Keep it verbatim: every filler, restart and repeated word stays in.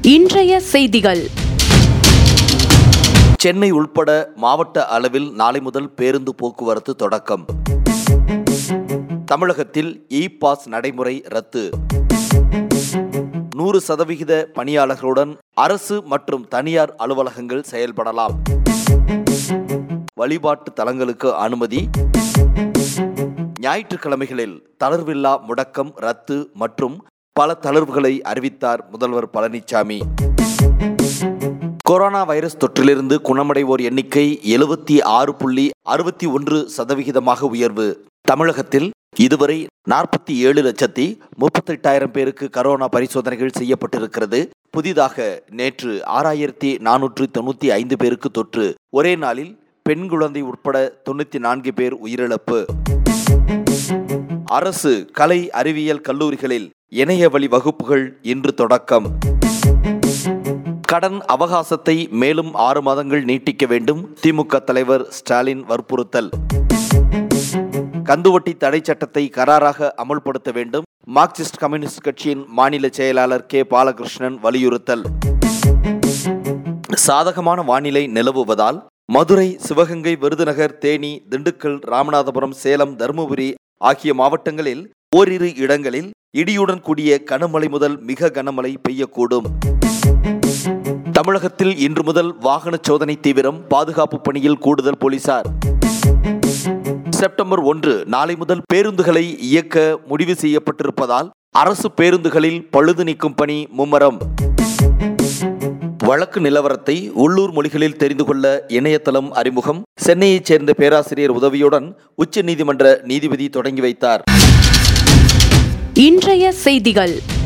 இன்றைய செய்திகள். சென்னை உள்பட மாவட்ட அளவில் நாளை முதல் பேருந்து போக்குவரத்து தொடக்கம். தமிழகத்தில் இ பாஸ் நடைமுறை ரத்து. நூறு சதவிகித பணியாளர்களுடன் அரசு மற்றும் தனியார் அலுவலகங்கள் செயல்படலாம். வழிபாட்டு தலங்களுக்கு அனுமதி. ஞாயிற்றுக்கிழமைகளில் தளர்வில்லா முடக்கம் ரத்து மற்றும் பல தளர்வுகளை அறிவித்தார் முதல்வர் பழனிசாமி. கொரோனா வைரஸ் தொற்றிலிருந்து குணமடைவோர் எண்ணிக்கை எழுபத்தி ஆறு புள்ளி அறுபத்தி ஒன்று சதவிகிதமாக உயர்வு. தமிழகத்தில் இதுவரை நாற்பத்தி ஏழு லட்சத்தி முப்பத்தி எட்டாயிரம் பேருக்கு கரோனா பரிசோதனைகள் செய்யப்பட்டிருக்கிறது. புதிதாக நேற்று ஆறாயிரத்தி நானூற்றி தொண்ணூற்றி ஐந்து பேருக்கு தொற்று. ஒரே நாளில் பெண் குழந்தை உட்பட தொண்ணூற்றி நான்கு பேர் உயிரிழப்பு. அரசு கலை அறிவியல் கல்லூரிகளில் இணைய வழி வகுப்புகள் இன்று தொடக்கம். கடன் அவகாசத்தை மேலும் ஆறு மாதங்கள் நீட்டிக்க வேண்டும். திமுக தலைவர் ஸ்டாலின் வற்புறுத்தல். கந்துவட்டி தடை சட்டத்தை கராராக அமல்படுத்த வேண்டும். மார்க்சிஸ்ட் கம்யூனிஸ்ட் கட்சியின் மாநில செயலாளர் கே பாலகிருஷ்ணன் வலியுறுத்தல். சாதகமான வானிலை நிலவுவதால் மதுரை, சிவகங்கை, விருதுநகர், தேனி, திண்டுக்கல், ராமநாதபுரம், சேலம், தருமபுரி ஆகிய மாவட்டங்களில் ஓரிரு இடங்களில் இடியுடன் கூடிய கனமழை முதல் மிக கனமழை பெய்யக்கூடும். தமிழகத்தில் இன்று முதல் வாகன சோதனை தீவிரம். பாதுகாப்பு பணியில் கூடுதல் போலீசார். செப்டம்பர் ஒன்று நாளை முதல் பேருந்துகளை இயக்க முடிவு செய்யப்பட்டிருப்பதால் அரசு பேருந்துகளில் பழுது நீக்கும் பணி மும்முரம். வழக்கு நிலவரத்தை உள்ளூர் மொழிகளில் தெரிந்து கொள்ள இணையதளம் அறிமுகம். சென்னையைச் சேர்ந்த பேராசிரியர் உதவியுடன் உச்ச நீதிமன்ற நீதிபதி தொடங்கி வைத்தார். இன்றைய செய்திகள்.